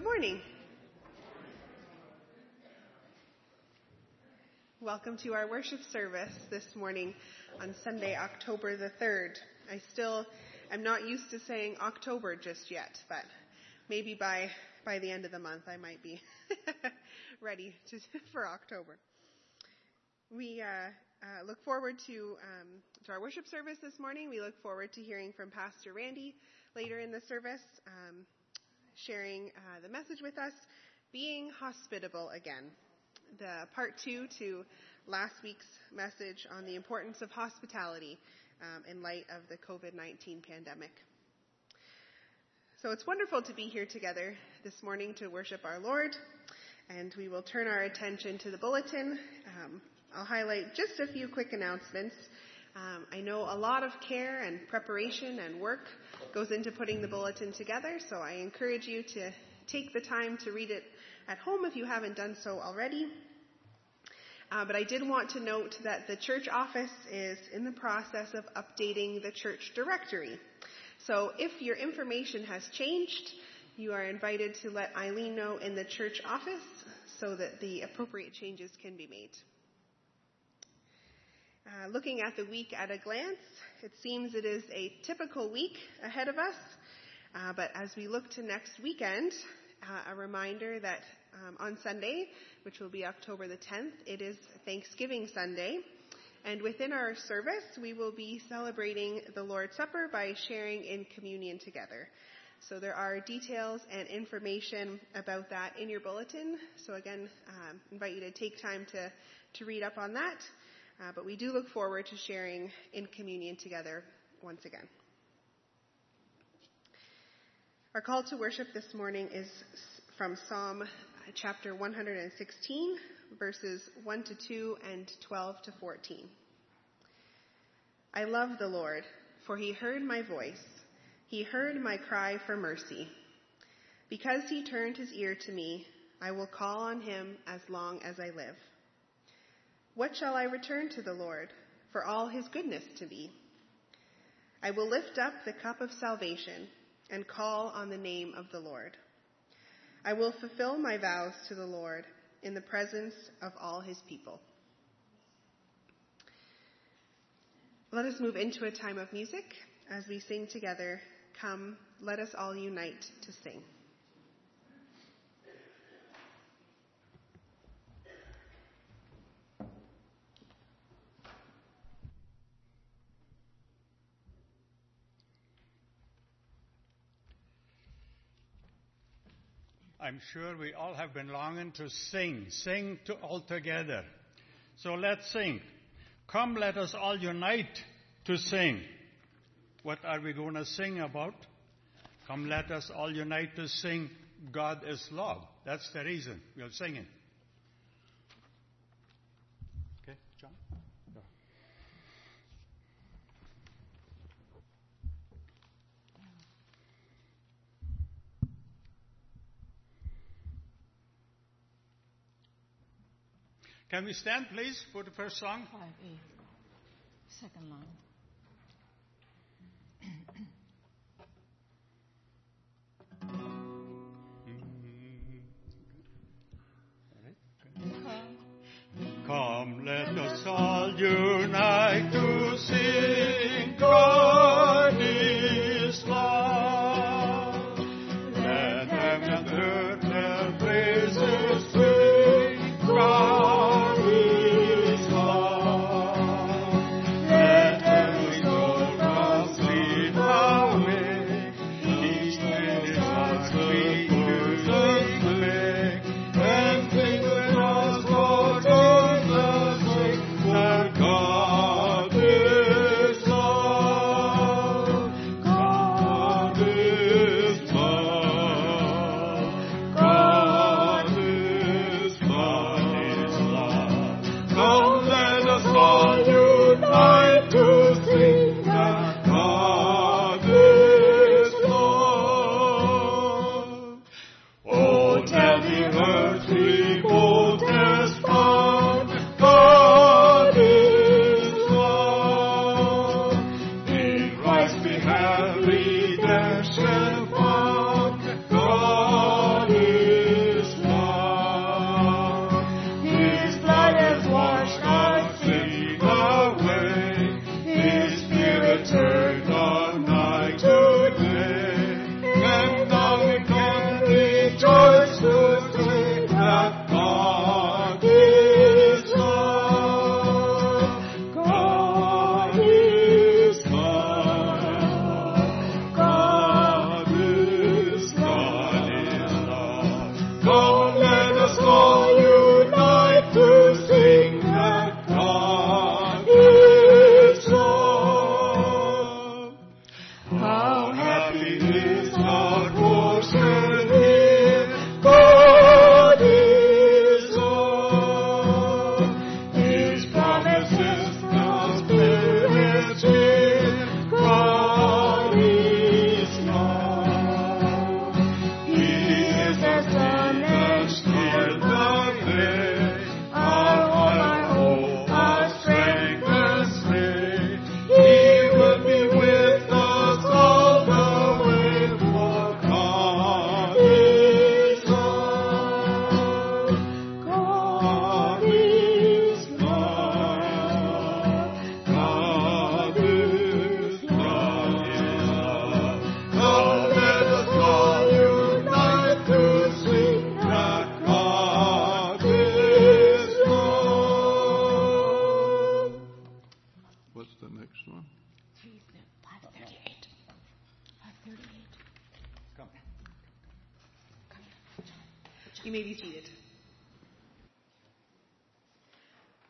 morning. Welcome to our worship service this morning on Sunday, October the 3rd. I still am not used to saying October just yet, but maybe by the end of the month I might be ready for October. We look forward to our worship service this morning. We look forward to hearing from Pastor Randy later in the service, sharing the message with us, being hospitable again. The part 2 to last week's message on the importance of hospitality in light of the COVID-19 pandemic. So it's wonderful to be here together this morning to worship our Lord, and we will turn our attention to the bulletin. I'll highlight just a few quick announcements. I know a lot of care and preparation and work goes into putting the bulletin together, so I encourage you to take the time to read it at home if you haven't done so already. But I did want to note that the church office is in the process of updating the church directory. So if your information has changed, you are invited to let Eileen know in the church office so that the appropriate changes can be made. Looking at the week at a glance, it seems it is a typical week ahead of us. But as we look to next weekend, a reminder that on Sunday, which will be October the 10th, it is Thanksgiving Sunday. And within our service, we will be celebrating the Lord's Supper by sharing in communion together. So there are details and information about that in your bulletin. So again, invite you to take time to read up on that. But we do look forward to sharing in communion together once again. Our call to worship this morning is from Psalm chapter 116, verses 1 to 2 and 12 to 14. I love the Lord, for he heard my voice. He heard my cry for mercy. Because he turned his ear to me, I will call on him as long as I live. What shall I return to the Lord for all his goodness to me? I will lift up the cup of salvation and call on the name of the Lord. I will fulfill my vows to the Lord in the presence of all his people. Let us move into a time of music as we sing together, Come, Let Us All Unite to Sing. I'm sure we all have been longing to sing all together. So let's sing. Come, let us all unite to sing. What are we going to sing about? Come, let us all unite to sing, God is love. That's the reason we are singing. Okay, John? Go. Can we stand, please, for the first song? 5A, second line. Come, let us all unite to sing, God is love. Let heaven and earth their praises sing, God is love. Let every soul come sweet away, each day is our sweet music make, and sing with us for Jesus' sake, that God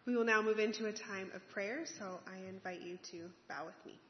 We will now move into a time of prayer, so I invite you to bow with me.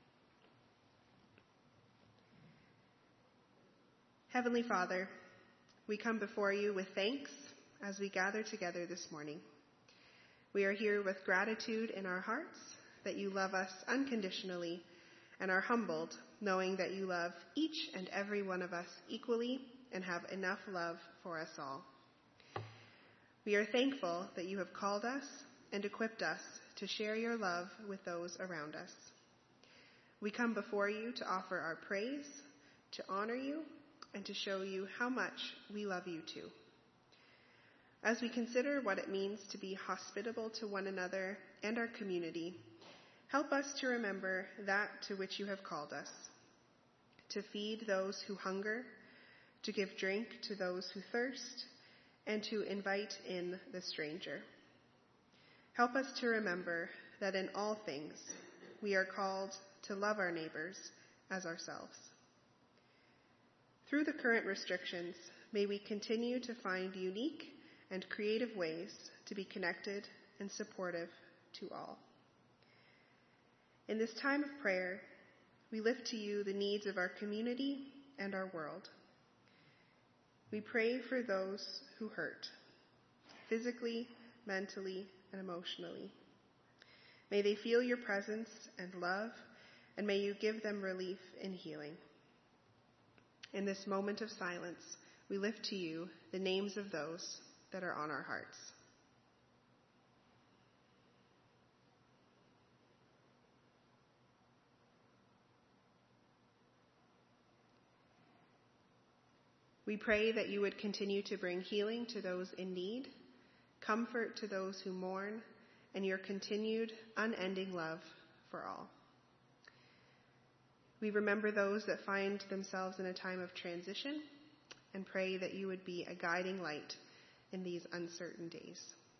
Heavenly Father, we come before you with thanks as we gather together this morning. We are here with gratitude in our hearts that you love us unconditionally and are humbled knowing that you love each and every one of us equally and have enough love for us all. We are thankful that you have called us and equipped us to share your love with those around us. We come before you to offer our praise, to honor you, and to show you how much we love you too. As we consider what it means to be hospitable to one another and our community, help us to remember that to which you have called us, to feed those who hunger, to give drink to those who thirst, and to invite in the stranger. Help us to remember that in all things we are called to love our neighbors as ourselves. Through the current restrictions, may we continue to find unique and creative ways to be connected and supportive to all. In this time of prayer, we lift to you the needs of our community and our world. We pray for those who hurt, physically, mentally, and emotionally. May they feel your presence and love, and may you give them relief and healing. In this moment of silence, we lift to you the names of those that are on our hearts. We pray that you would continue to bring healing to those in need, comfort to those who mourn, and your continued, unending love for all. We remember those that find themselves in a time of transition and pray that you would be a guiding light in these uncertain days.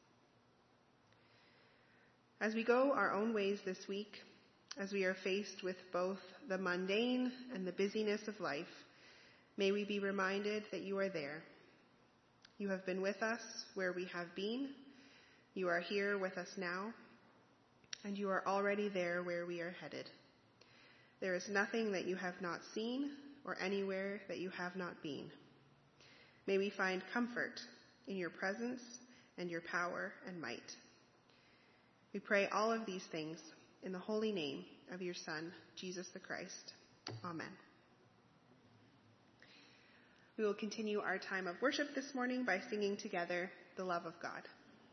As we go our own ways this week, as we are faced with both the mundane and the busyness of life, may we be reminded that you are there. You have been with us where we have been. You are here with us now, and you are already there where we are headed. There is nothing that you have not seen or anywhere that you have not been. May we find comfort in your presence and your power and might. We pray all of these things in the holy name of your Son, Jesus the Christ. Amen. We will continue our time of worship this morning by singing together the love of God.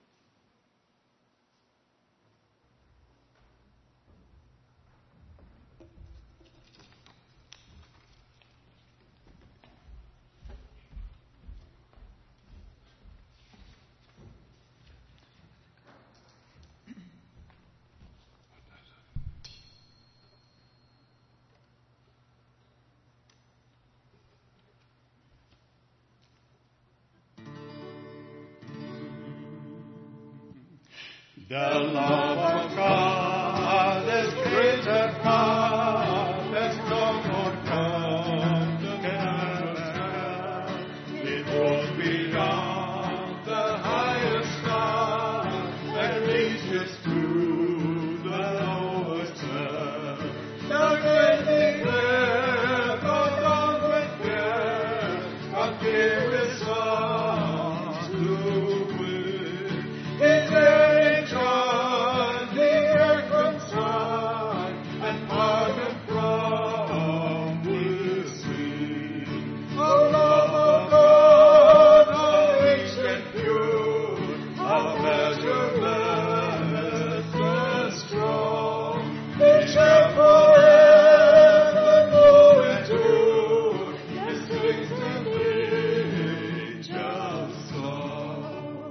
The love of God is greater far, there's no more come together. It goes beyond the highest star and reaches to the lowest earth. The great declare, God on with care, God gave His Son to win. His very joy, the earth from sun, and pardon from the sea. O love of God, how rich and pure, how measureless and strong, it shall forever go into His distant angels' song.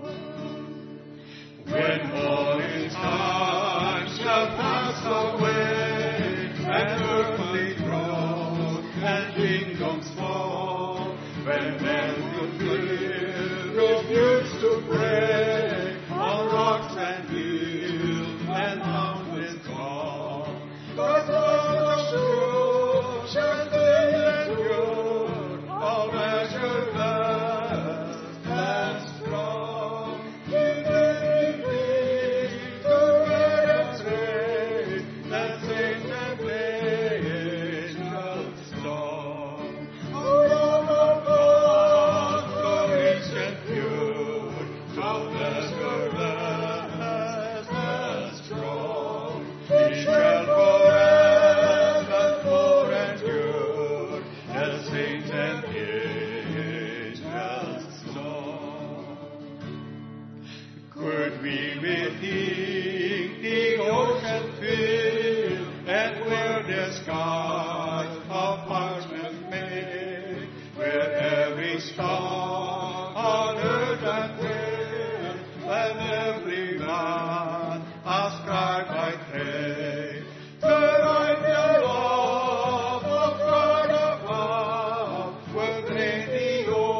When morning time shall pass away, and earthly thrones and kingdoms fall, when men will refuse to pray, all measureless and strong. He shall forevermore endure, the saints and angels song. Could we with Him the ocean fill, and where the skies of parchment made, where every star on earth and hill, and every man ascribe my praise, to write the love of God above, will drain the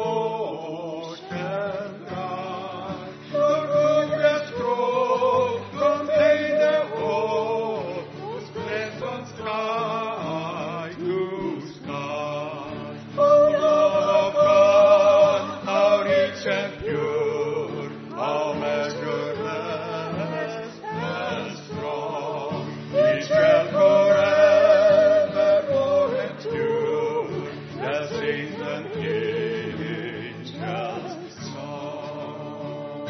ocean dry. Nor could the stroke contain the whole, whose pleasant sky to sky. O love of God, how rich and pure, how measureless and strong. He shall forevermore endure, the saints and angels song.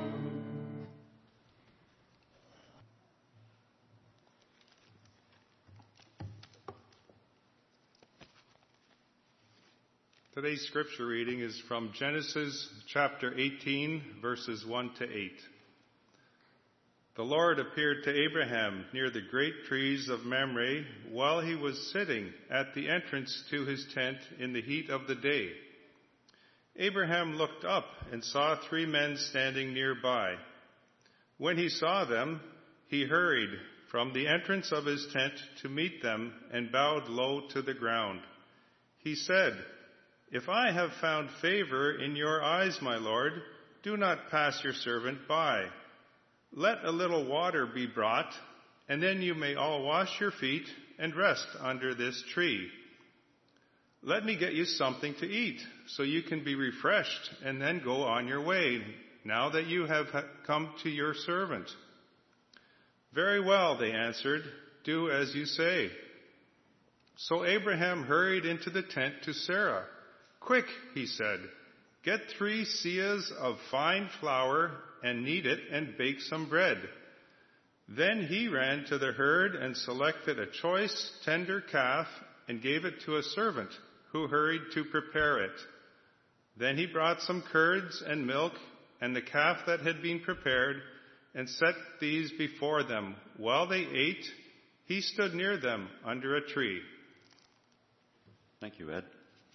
Today's scripture reading is from Genesis chapter 18, verses 1 to 8. The Lord appeared to Abraham near the great trees of Mamre while he was sitting at the entrance to his tent in the heat of the day. Abraham looked up and saw 3 men standing nearby. When he saw them, he hurried from the entrance of his tent to meet them and bowed low to the ground. He said, "If I have found favor in your eyes, my Lord, do not pass your servant by. Let a little water be brought, and then you may all wash your feet and rest under this tree. Let me get you something to eat, so you can be refreshed and then go on your way, now that you have come to your servant." "Very well," they answered, "do as you say." So Abraham hurried into the tent to Sarah. "Quick," he said, "get 3 seahs of fine flour and knead it and bake some bread." Then he ran to the herd and selected a choice, tender calf and gave it to a servant who hurried to prepare it. Then he brought some curds and milk and the calf that had been prepared and set these before them. While they ate, he stood near them under a tree. Thank you, Ed.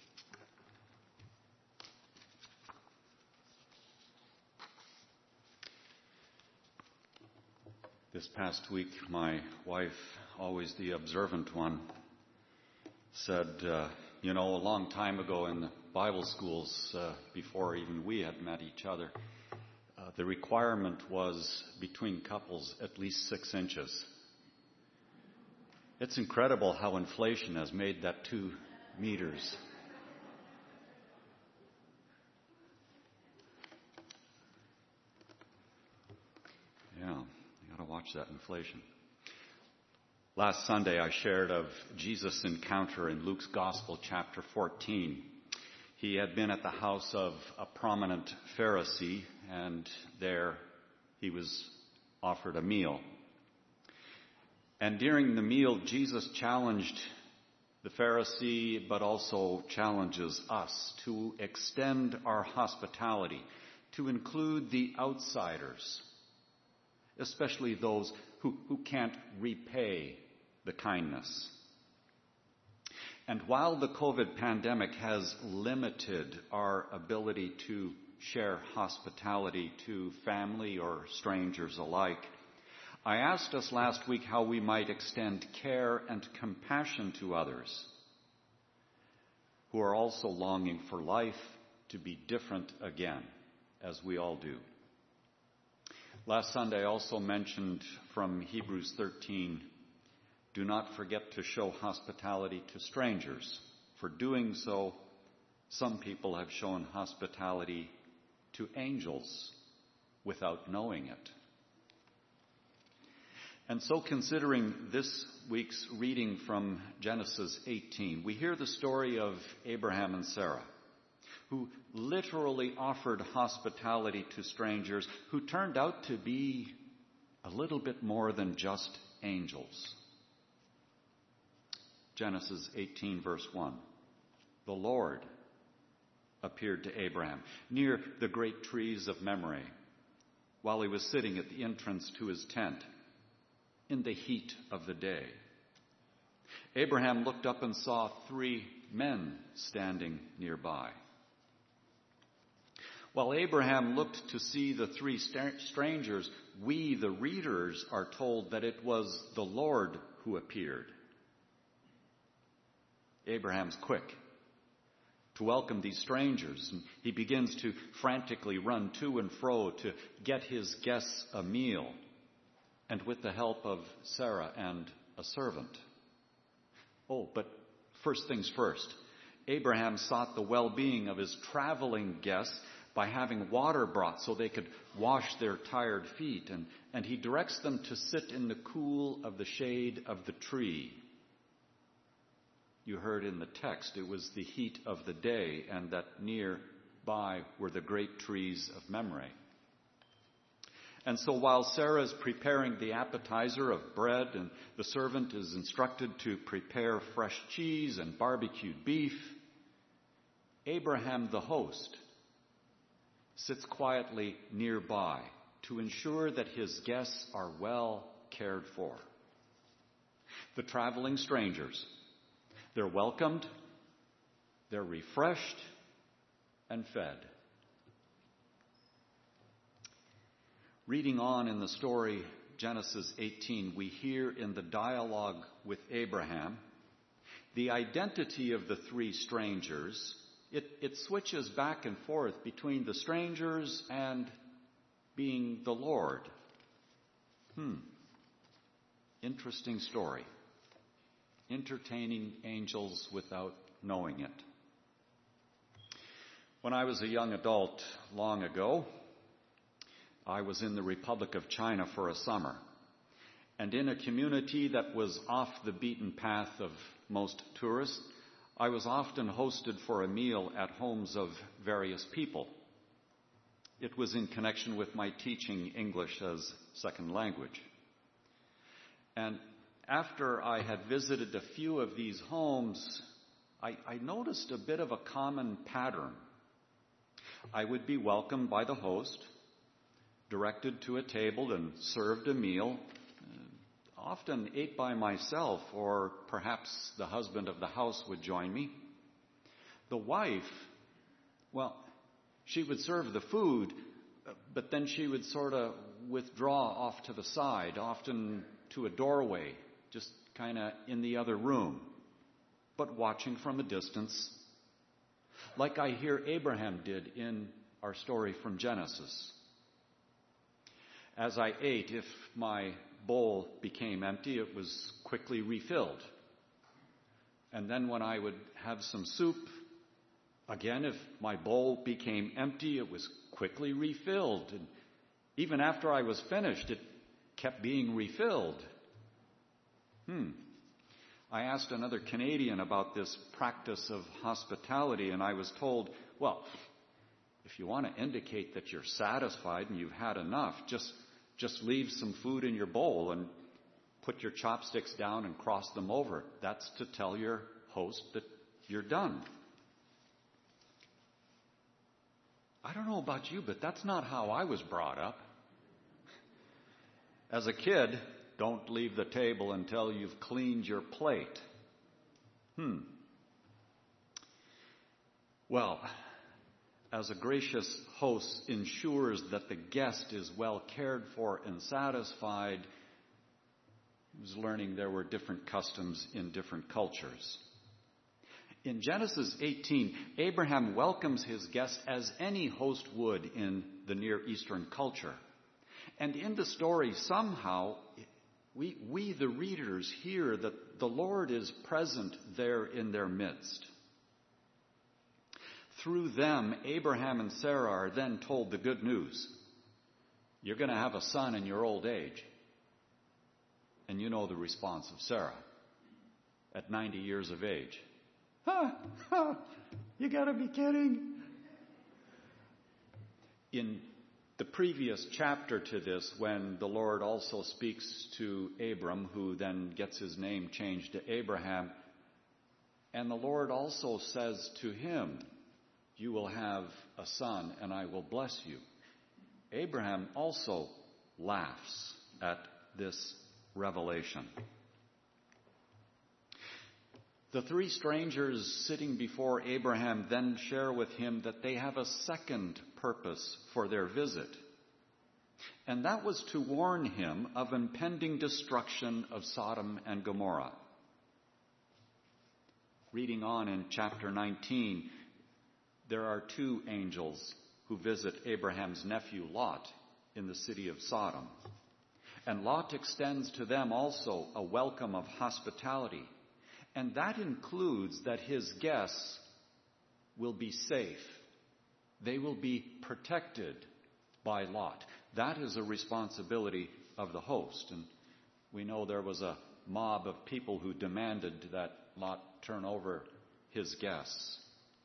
This past week, my wife, always the observant one, said, a long time ago in the Bible schools, before even we had met each other, the requirement was between couples at least 6 inches. It's incredible how inflation has made that 2 meters. Yeah. To watch that inflation. Last Sunday I shared of Jesus' encounter in Luke's Gospel, chapter 14. He had been at the house of a prominent Pharisee, and there he was offered a meal. And during the meal, Jesus challenged the Pharisee, but also challenges us to extend our hospitality, to include the outsiders, especially those who can't repay the kindness. And while the COVID pandemic has limited our ability to share hospitality to family or strangers alike, I asked us last week how we might extend care and compassion to others who are also longing for life to be different again, as we all do. Last Sunday I also mentioned from Hebrews 13, do not forget to show hospitality to strangers. For doing so, some people have shown hospitality to angels without knowing it. And so, considering this week's reading from Genesis 18, we hear the story of Abraham and Sarah, who literally offered hospitality to strangers who turned out to be a little bit more than just angels. Genesis 18, verse 1. The Lord appeared to Abraham near the great trees of Mamre while he was sitting at the entrance to his tent in the heat of the day. Abraham looked up and saw 3 men standing nearby. While Abraham looked to see the 3 strangers, we, the readers, are told that it was the Lord who appeared. Abraham's quick to welcome these strangers, and he begins to frantically run to and fro to get his guests a meal, and with the help of Sarah and a servant. Oh, but first things first, Abraham sought the well-being of his traveling guests by having water brought so they could wash their tired feet, and he directs them to sit in the cool of the shade of the tree. You heard in the text, it was the heat of the day, and that nearby were the great trees of Mamre. And so while Sarah's preparing the appetizer of bread and the servant is instructed to prepare fresh cheese and barbecued beef, Abraham, the host, sits quietly nearby to ensure that his guests are well cared for. The traveling strangers, they're welcomed, they're refreshed, and fed. Reading on in the story, Genesis 18, we hear in the dialogue with Abraham the identity of the 3 strangers. It switches back and forth between the strangers and being the Lord. Interesting story. Entertaining angels without knowing it. When I was a young adult long ago, I was in the Republic of China for a summer, and in a community that was off the beaten path of most tourists, I was often hosted for a meal at homes of various people. It was in connection with my teaching English as second language. And after I had visited a few of these homes, I noticed a bit of a common pattern. I would be welcomed by the host, directed to a table and served a meal, often ate by myself, or perhaps the husband of the house would join me. The wife, well, she would serve the food, but then she would sort of withdraw off to the side, often to a doorway, just kind of in the other room, but watching from a distance, like I hear Abraham did in our story from Genesis. As I ate, if my bowl became empty, it was quickly refilled. And then when I would have some soup, again, if my bowl became empty, it was quickly refilled. And even after I was finished, it kept being refilled. I asked another Canadian about this practice of hospitality, and I was told, well, if you want to indicate that you're satisfied and you've had enough, just leave some food in your bowl and put your chopsticks down and cross them over. That's to tell your host that you're done. I don't know about you, but that's not how I was brought up. As a kid, don't leave the table until you've cleaned your plate. Well, as a gracious host ensures that the guest is well cared for and satisfied, I was learning there were different customs in different cultures. In Genesis 18, Abraham welcomes his guest as any host would in the Near Eastern culture. And in the story, somehow, we the readers hear that the Lord is present there in their midst. Through them, Abraham and Sarah are then told the good news. You're going to have a son in your old age. And you know the response of Sarah at 90 years of age. You got to be kidding. In the previous chapter to this, when the Lord also speaks to Abram, who then gets his name changed to Abraham, and the Lord also says to him, "You will have a son, and I will bless you." Abraham also laughs at this revelation. The three strangers sitting before Abraham then share with him that they have a second purpose for their visit, and that was to warn him of impending destruction of Sodom and Gomorrah. Reading on in chapter 19, there are two angels who visit Abraham's nephew Lot in the city of Sodom. And Lot extends to them also a welcome of hospitality. And that includes that his guests will be safe. They will be protected by Lot. That is a responsibility of the host. And we know there was a mob of people who demanded that Lot turn over his guests.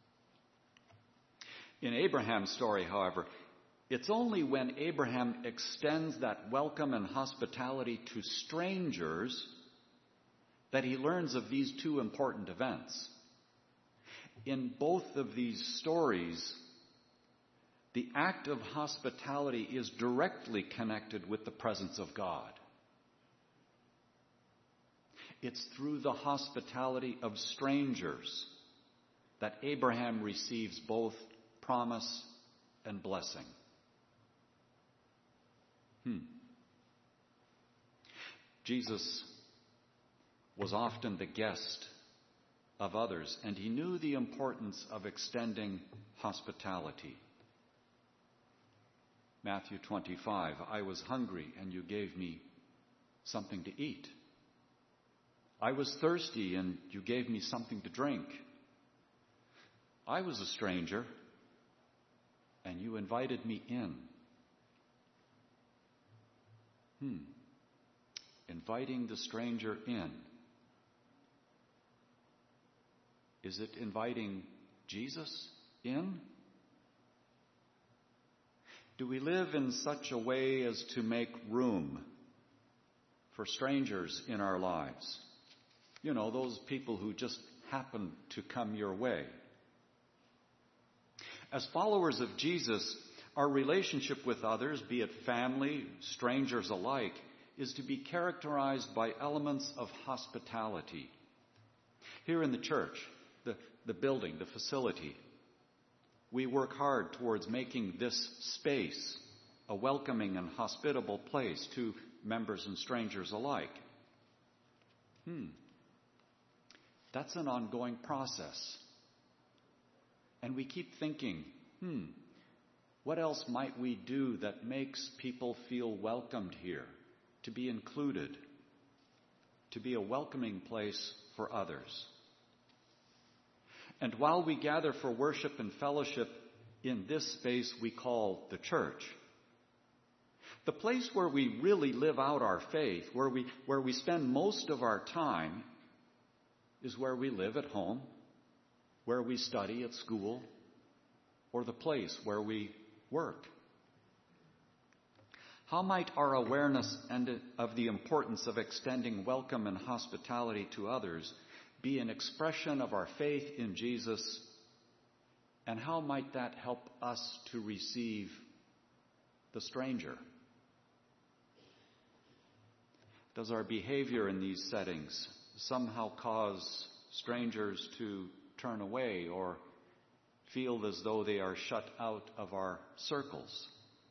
In Abraham's story, however, it's only when Abraham extends that welcome and hospitality to strangers that he learns of these two important events. In both of these stories, the act of hospitality is directly connected with the presence of God. It's through the hospitality of strangers that Abraham receives both promise and blessing. Jesus was often the guest of others, and he knew the importance of extending hospitality. Matthew 25, "I was hungry and you gave me something to eat. I was thirsty and you gave me something to drink. I was a stranger and you invited me in." Inviting the stranger in. Is it inviting Jesus in? Do we live in such a way as to make room for strangers in our lives? You know, those people who just happen to come your way. As followers of Jesus, our relationship with others, be it family, strangers alike, is to be characterized by elements of hospitality. Here in the church, the building, the facility, we work hard towards making this space a welcoming and hospitable place to members and strangers alike. That's an ongoing process. And we keep thinking, what else might we do that makes people feel welcomed here, to be included, to be a welcoming place for others? And while we gather for worship and fellowship in this space we call the church, the place where we really live out our faith, where we spend most of our time, is where we live at home, where we study at school, or the place where we work. How might our awareness of the importance of extending welcome and hospitality to others be an expression of our faith in Jesus, and how might that help us to receive the stranger? Does our behavior in these settings somehow cause strangers to turn away or feel as though they are shut out of our circles?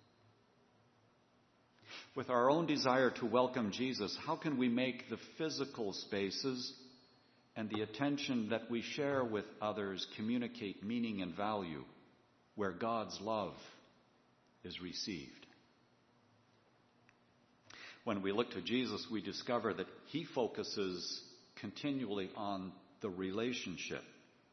With our own desire to welcome Jesus, how can we make the physical spaces and the attention that we share with others communicate meaning and value where God's love is received? When we look to Jesus, we discover that he focuses continually on the relationship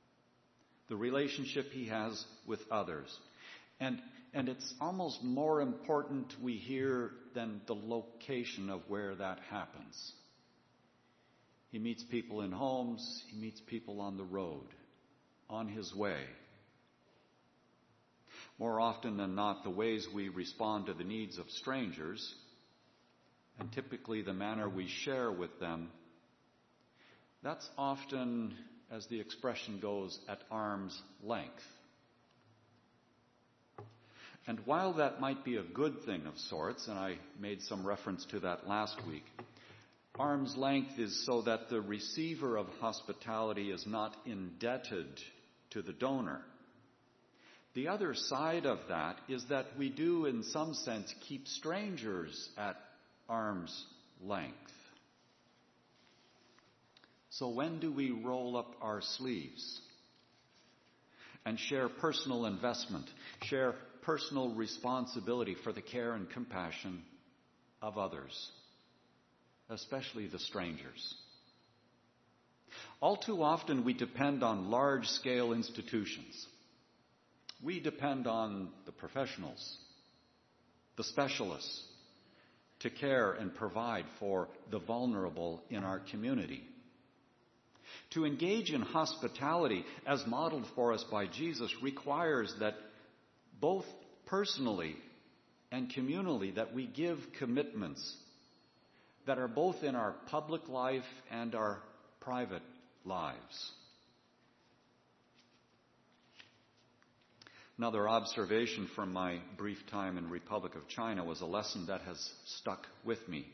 he has with others. And it's almost more important, we hear, than the location of where that happens. He meets people in homes. He meets people on the road, on his way. more often than not, the ways we respond to the needs of strangers, and typically the manner we share with them, that's often, as the expression goes, at arm's length. And while that might be a good thing of sorts, and I made some reference to that last week, arm's length is so that the receiver of hospitality is not indebted to the donor. The other side of that is that we do, in some sense, keep strangers at arm's length. So when do we roll up our sleeves and share personal investment, share personal responsibility for the care and compassion of others, especially the strangers? All too often we depend on large-scale institutions. We depend on the professionals, the specialists, to care and provide for the vulnerable in our community. To engage in hospitality, as modeled for us by Jesus, requires that both personally and communally that we give commitments that are both in our public life and our private lives. Another observation from my brief time in Republic of China was a lesson that has stuck with me.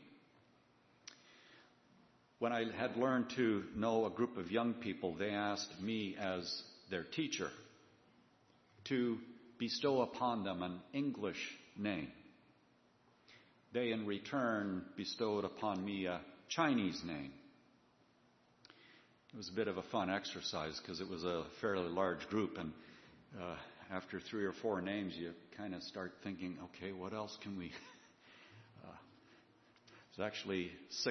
When I had learned to know a group of young people, they asked me as their teacher to bestow upon them an English name. They in return bestowed upon me a Chinese name. It was a bit of a fun exercise because it was a fairly large group, and after 3 or 4 names you kind of start thinking, okay, what else can we... It's actually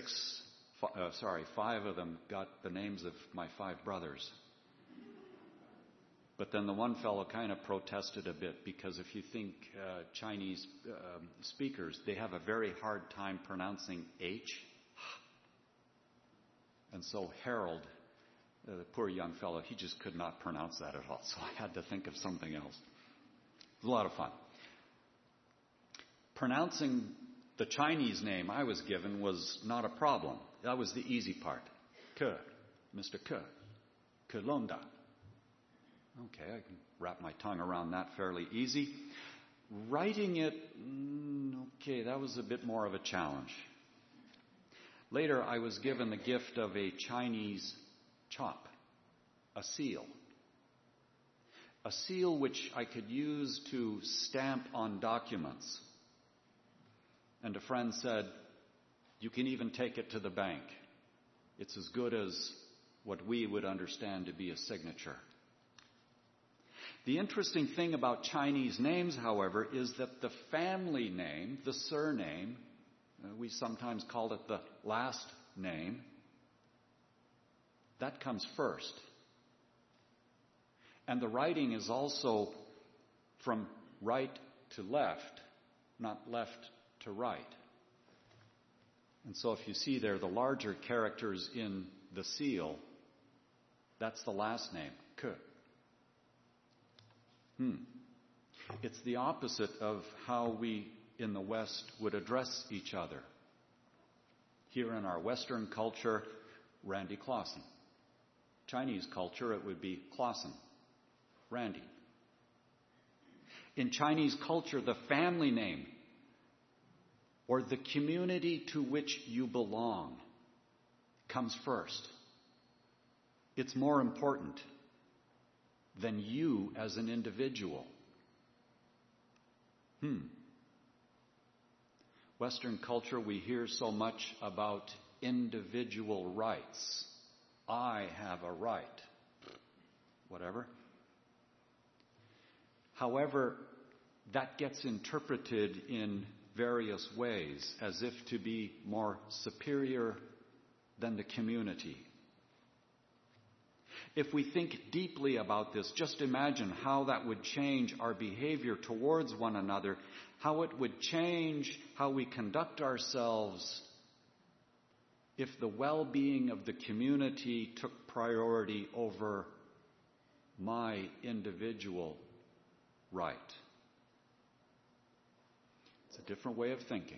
5 of them got the names of my 5 brothers. But then the one fellow kind of protested a bit because if you think Chinese speakers, they have a very hard time pronouncing H. And so Harold, the poor young fellow, he just could not pronounce that at all. So I had to think of something else. It was a lot of fun. Pronouncing the Chinese name I was given was not a problem. That was the easy part. Ke, Mr. Ke, Kelonda. Okay, I can wrap my tongue around that fairly easy. Writing it, okay, that was a bit more of a challenge. Later, I was given the gift of a Chinese chop, a seal. A seal which I could use to stamp on documents. And a friend said, you can even take it to the bank. It's as good as what we would understand to be a signature. The interesting thing about Chinese names, however, is that the family name, the surname, we sometimes call it the last name, that comes first. And the writing is also from right to left, not left to right. And so if you see there the larger characters in the seal, that's the last name, Ke. It's the opposite of how we in the West would address each other. Here in our Western culture, Randy Clausen. Chinese culture, it would be Clausen, Randy. In Chinese culture, the family name or the community to which you belong comes first. It's more important than you as an individual. Western culture, we hear so much about individual rights. I have a right. Whatever. However, that gets interpreted in various ways as if to be more superior than the community. If we think deeply about this, just imagine how that would change our behavior towards one another, how it would change how we conduct ourselves if the well-being of the community took priority over my individual right. It's a different way of thinking.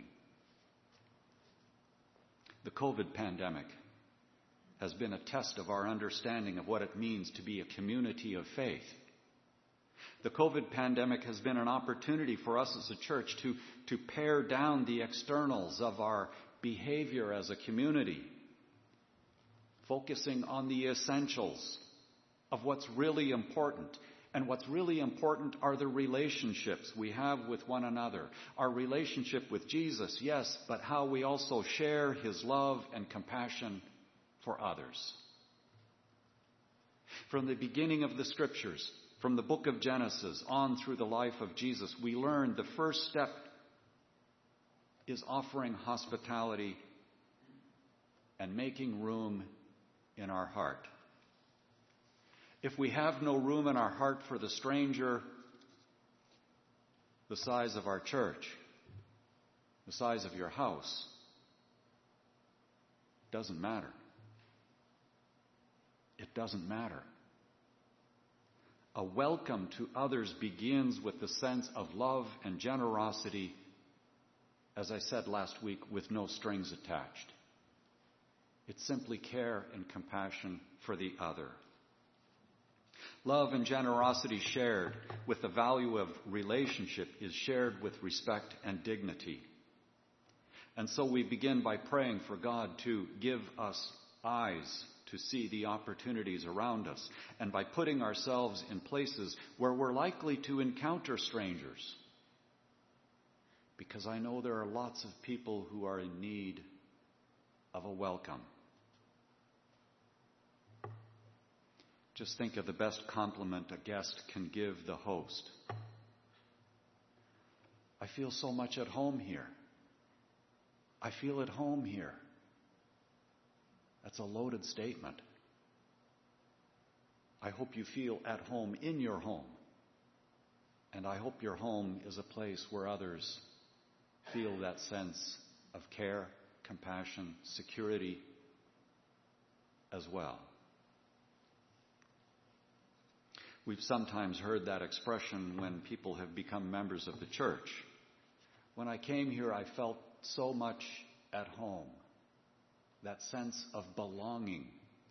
The COVID pandemic has been a test of our understanding of what it means to be a community of faith. The COVID pandemic has been an opportunity for us as a church to pare down the externals of our behavior as a community, focusing on the essentials of what's really important. And what's really important are the relationships we have with one another. Our relationship with Jesus, yes, but how we also share his love and compassion for others. From the beginning of the Scriptures, from the book of Genesis on through the life of Jesus, we learn the first step is offering hospitality and making room in our heart. If we have no room in our heart for the stranger, the size of our church, the size of your house, doesn't matter. It doesn't matter. A welcome to others begins with the sense of love and generosity, as I said last week, with no strings attached. It's simply care and compassion for the other. Love and generosity shared with the value of relationship is shared with respect and dignity. And so we begin by praying for God to give us eyes to see the opportunities around us, and by putting ourselves in places where we're likely to encounter strangers. Because I know there are lots of people who are in need of a welcome. Just think of the best compliment a guest can give the host. I feel so much at home here. I feel at home here. That's a loaded statement. I hope you feel at home in your home. And I hope your home is a place where others feel that sense of care, compassion, security as well. We've sometimes heard that expression when people have become members of the church. When I came here, I felt so much at home. That sense of belonging.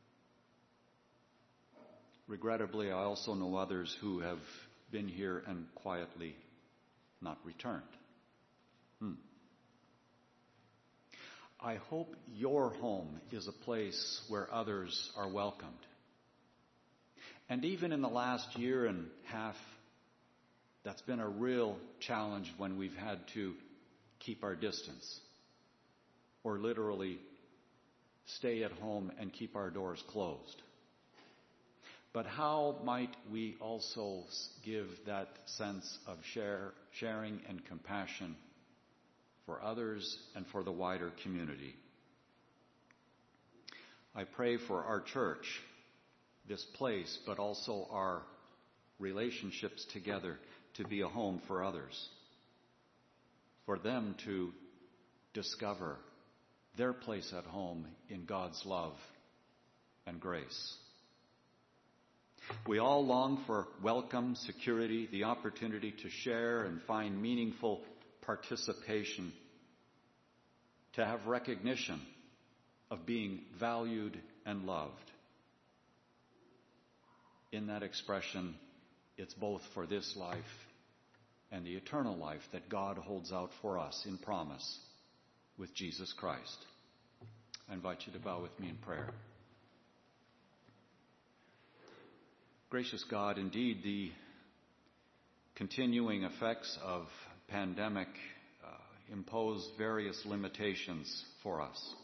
Regrettably, I also know others who have been here and quietly not returned. I hope your home is a place where others are welcomed. And even in the last year and a half, that's been a real challenge when we've had to keep our distance, or literally stay at home and keep our doors closed. But how might we also give that sense of sharing and compassion for others and for the wider community? I pray for our church, this place, but also our relationships together to be a home for others, for them to discover their place at home in God's love and grace. We all long for welcome, security, the opportunity to share and find meaningful participation, to have recognition of being valued and loved. In that expression, it's both for this life and the eternal life that God holds out for us in promise with Jesus Christ. I invite you to bow with me in prayer. Gracious God, indeed, the continuing effects of pandemic impose various limitations for us.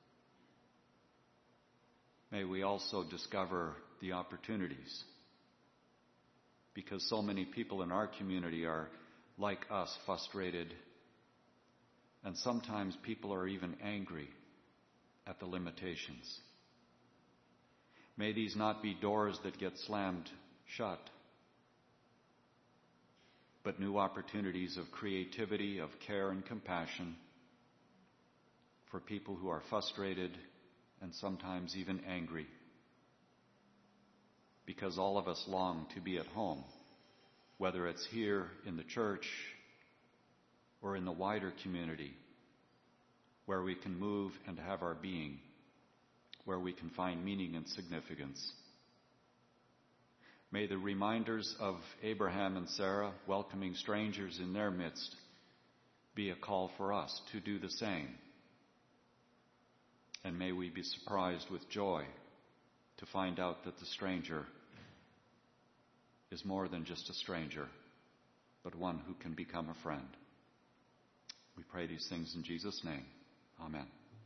May we also discover the opportunities, because so many people in our community are, like us, frustrated, and sometimes people are even angry at the limitations. May these not be doors that get slammed shut, but new opportunities of creativity, of care and compassion for people who are frustrated and sometimes even angry. Because all of us long to be at home, whether it's here in the church or in the wider community, where we can move and have our being, where we can find meaning and significance. May the reminders of Abraham and Sarah welcoming strangers in their midst be a call for us to do the same. And may we be surprised with joy to find out that the stranger is more than just a stranger, but one who can become a friend. We pray these things in Jesus' name. Amen.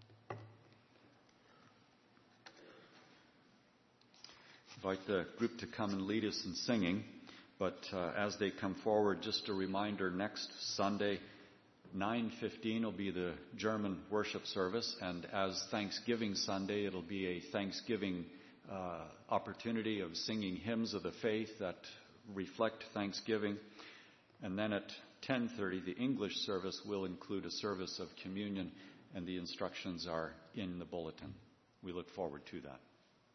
I invite the group to come and lead us in singing, but as they come forward, just a reminder, next Sunday, 9:15 will be the German worship service, and as Thanksgiving Sunday, it'll be a Thanksgiving opportunity of singing hymns of the faith that reflect Thanksgiving. And then at 10:30, the English service will include a service of communion, and the instructions are in the bulletin. We look forward to that.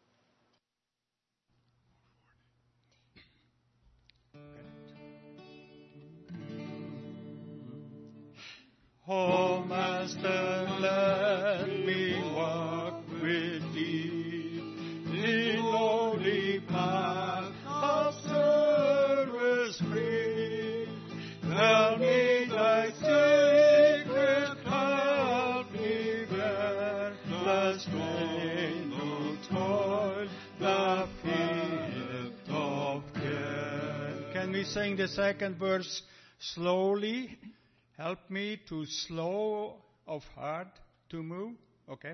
Oh, Master, let me walk with thee in lowly path of service free. Tell me thy sacred help me bear the strain of toil, the pit of care. Can we sing the second verse slowly? Help me to slow of heart to move. Okay.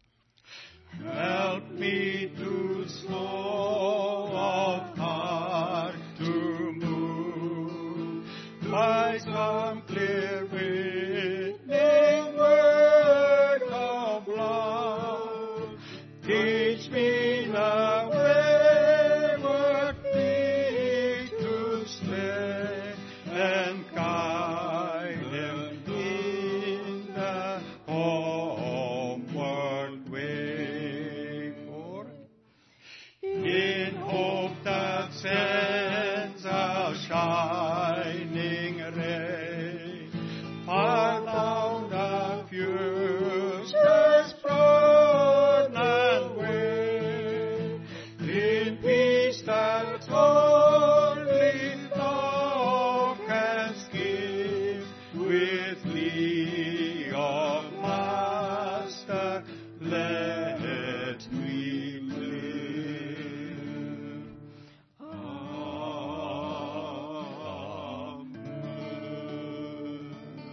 Help me to slow of heart to move by some clear witness word of love. Teach me the wayward feet to stay and guide them in the homeward way. For in hope that sends a shining ray, far down the future's broad way, in peace that only thou canst give, with thee, O Master, let me live. Amen.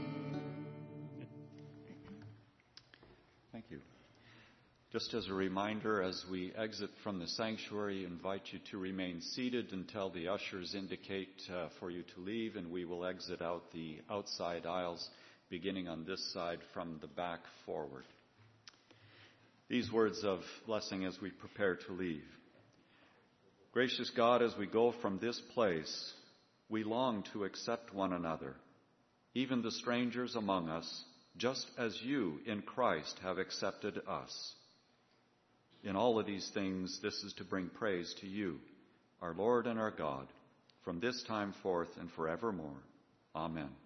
Thank you. Just as a reminder, as we exit from the sanctuary, invite you to remain seated until the ushers indicate for you to leave, and we will exit out the outside aisles, beginning on this side from the back forward. These words of blessing as we prepare to leave. Gracious God, as we go from this place, we long to accept one another, even the strangers among us, just as you in Christ have accepted us. In all of these things, this is to bring praise to you, our Lord and our God, from this time forth and forevermore. Amen.